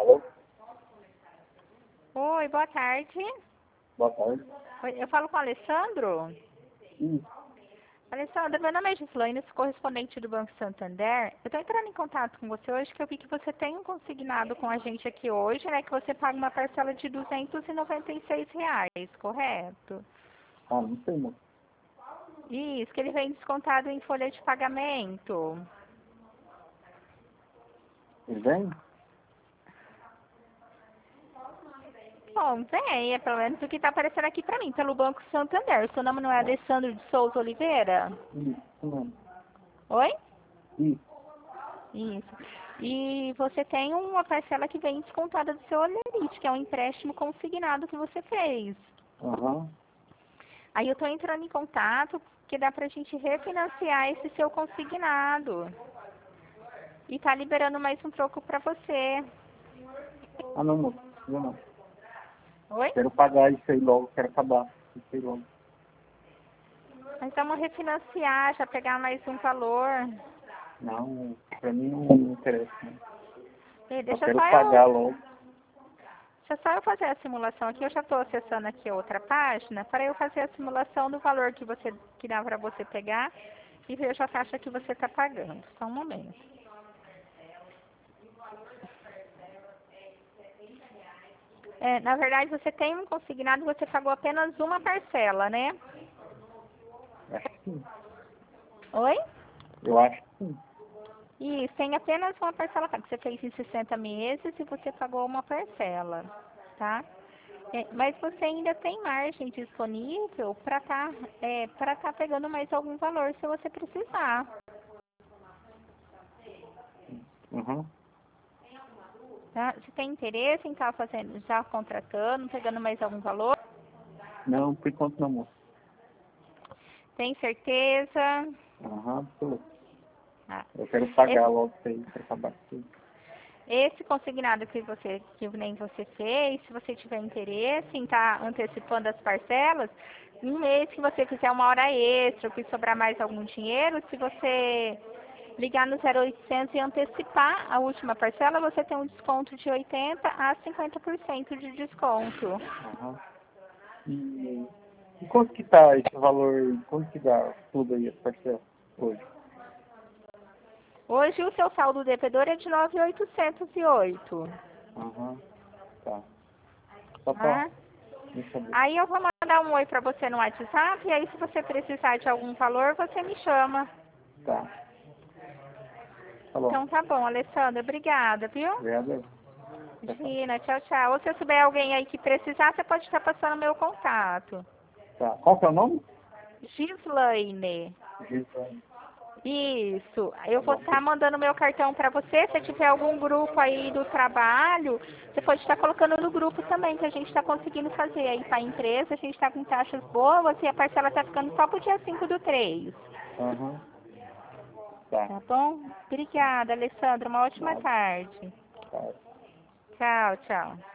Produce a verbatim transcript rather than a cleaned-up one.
Alô? Oi, boa tarde. Boa tarde. Oi, eu falo com o Alessandro. Sim. Alessandro, meu nome é Gislaine, sou correspondente do Banco Santander. Eu estou entrando em contato com você hoje, que eu vi que você tem um consignado com a gente aqui hoje, né? Que você paga uma parcela de duzentos e noventa e seis reais, correto? Ah, não sei, não. Isso, que ele vem descontado em folha de pagamento. Ele vem? Bom, vem, é pelo menos o que está aparecendo aqui para mim, pelo Banco Santander. O seu nome não é Alessandro de Souza Oliveira? Isso, isso mesmo. Oi? Isso. Isso. E você tem uma parcela que vem descontada do seu olerite, que é um empréstimo consignado que você fez. Aham. Aí eu estou entrando em contato, que dá para a gente refinanciar esse seu consignado. E tá liberando mais um troco para você. Ah, não, moço. Eu não. Oi? Quero pagar isso aí logo, quero acabar. Isso aí logo. Nós vamos refinanciar, já pegar mais um valor. Não, pra mim não, não interessa, não. E Só deixa quero só pagar eu, logo. deixa só eu fazer a simulação aqui. Eu já estou acessando aqui a outra página para eu fazer a simulação do valor que você que dá para você pegar e veja a taxa que você está pagando. Só um momento. É, na verdade, você tem um consignado, você pagou apenas uma parcela, né? Acho que sim. Oi? Eu acho que sim. Isso, tem apenas uma parcela que você fez em sessenta meses e você pagou uma parcela, tá? É, mas você ainda tem margem disponível para estar é, para tá pegando mais algum valor se você precisar. Uhum. Tá? Você tem interesse em estar fazendo, já contratando, pegando mais algum valor? Não, por enquanto não, moço. Tem certeza? Aham, tô. Ah, Eu quero pagar esse, logo isso aí, quero acabar com isso. esse consignado que você que nem você fez, se você tiver interesse em estar antecipando as parcelas, um mês que você fizer uma hora extra, ou que sobrar mais algum dinheiro, se você ligar no zero oitocentos e antecipar a última parcela, você tem um desconto de oitenta a cinquenta por cento de desconto. Aham. E, e quanto que tá esse valor, quanto que dá tudo aí, as parcelas, hoje? Hoje o seu saldo devedor é de nove mil oitocentos e oito. Aham, tá. Só pra Tá? me saber. Aí eu vou mandar um oi para você no WhatsApp, e aí se você precisar de algum valor, você me chama. Tá. Tá bom. Então tá bom, Alessandra, obrigada, viu? Obrigado. Tchau, tchau. Imagina, tchau, tchau. Ou se souber alguém aí que precisar, você pode estar passando meu contato. Tá. Qual que é o nome? Gislaine. Gisane. Isso. Eu Tá vou bom. estar mandando meu cartão para você. Se tiver algum grupo aí do trabalho, você pode estar colocando no grupo também, que a gente está conseguindo fazer aí para a empresa. A gente está com taxas boas e a parcela está ficando só para o dia cinco do três. Aham. Tá. Tá bom? Obrigada, Alessandra. Uma ótima Nada. tarde. Tá. Tchau, tchau.